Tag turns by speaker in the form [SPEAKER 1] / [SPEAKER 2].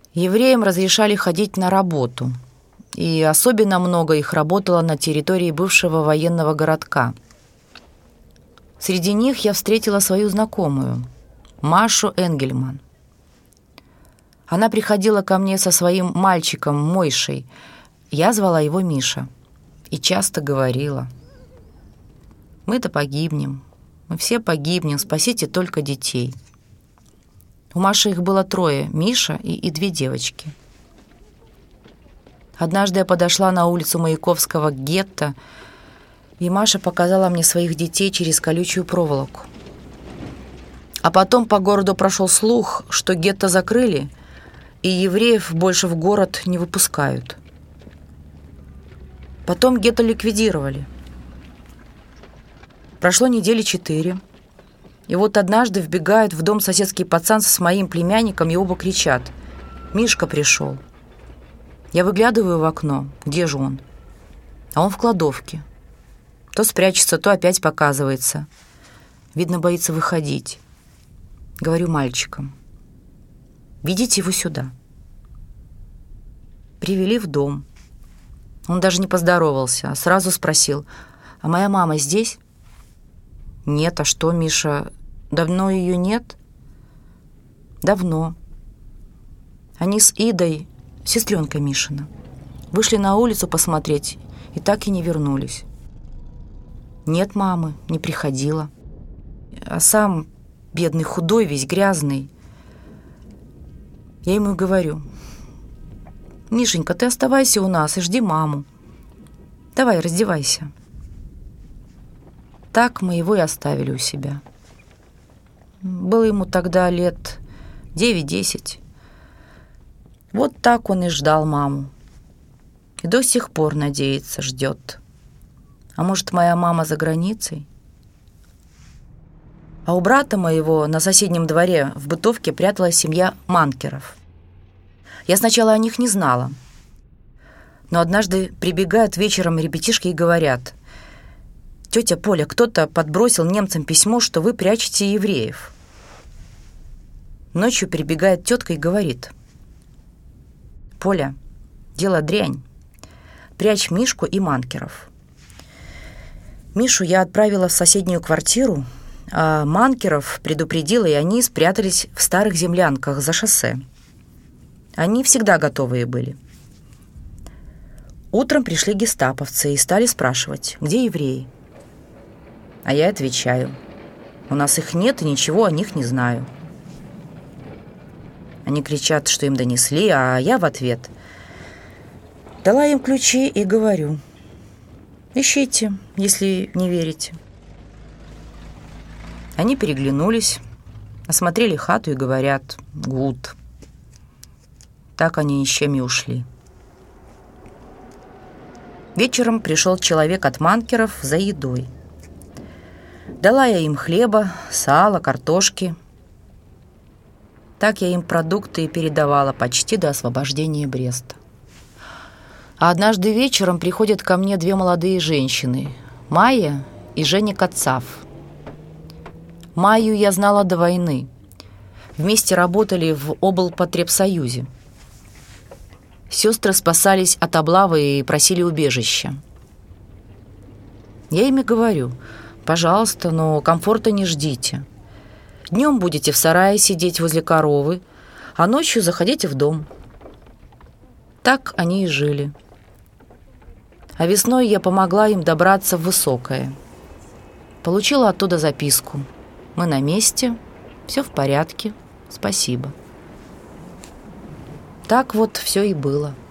[SPEAKER 1] Евреям разрешали ходить на работу, и особенно много их работало на территории бывшего военного городка. Среди них я встретила свою знакомую, Машу Энгельман. Она приходила ко мне со своим мальчиком Мойшей, я звала его Миша, и часто говорила: «Мы-то погибнем, мы все погибнем, спасите только детей». У Маши их было 3, Миша и 2 девочки. Однажды я подошла на улицу Маяковского гетто, и Маша показала мне своих детей через колючую проволоку. А потом по городу прошел слух, что гетто закрыли, и евреев больше в город не выпускают. Потом гетто ликвидировали. Прошло 4 недели. И вот однажды вбегают в дом соседский пацан с моим племянником, и оба кричат: «Мишка пришел». Я выглядываю в окно. Где же он? А он в кладовке. То спрячется, то опять показывается. Видно, боится выходить. Говорю мальчикам: «Ведите его сюда». Привели в дом. Он даже не поздоровался, а сразу спросил: «А моя мама здесь?» «Нет, а что, Миша, давно ее нет?» «Давно. Они с Идой, сестренкой Мишина, вышли на улицу посмотреть и так и не вернулись. Нет мамы, не приходила. А сам бедный, худой, весь грязный. Я ему говорю: «Мишенька, ты оставайся у нас и жди маму. Давай, раздевайся». Так мы его и оставили у себя. Было ему тогда лет 9-10. Вот так он и ждал маму. И до сих пор надеется, ждет. А может, моя мама за границей? А у брата моего на соседнем дворе в бытовке пряталась семья Манкеров. Я сначала о них не знала. Но однажды прибегают вечером ребятишки и говорят: «Тетя Поля, кто-то подбросил немцам письмо, что вы прячете евреев». Ночью прибегает тетка и говорит: «Поля, дело дрянь. Прячь Мишку и Манкеров». Мишу я отправила в соседнюю квартиру, а Манкеров предупредила, и они спрятались в старых землянках за шоссе. Они всегда готовые были. Утром пришли гестаповцы и стали спрашивать, где евреи. А я отвечаю: «У нас их нет, и ничего о них не знаю». Они кричат, что им донесли, а я в ответ дала им ключи и говорю: «Ищите, если не верите». Они переглянулись, осмотрели хату и говорят: «Гуд». Так они ни с чем и ушли. Вечером пришел человек от Манкеров за едой. Дала я им хлеба, сала, картошки. Так я им продукты и передавала почти до освобождения Бреста. А однажды вечером приходят ко мне 2 молодые женщины, Майя и Женя Кацав. Майю я знала до войны. Вместе работали в облпотребсоюзе. Сестры спасались от облавы и просили убежища. Я ими говорю: «Пожалуйста, но комфорта не ждите. Днем будете в сарае сидеть возле коровы, а ночью заходите в дом». Так они и жили. А весной я помогла им добраться в Высокое. Получила оттуда записку: «Мы на месте, все в порядке, спасибо». Так вот все и было.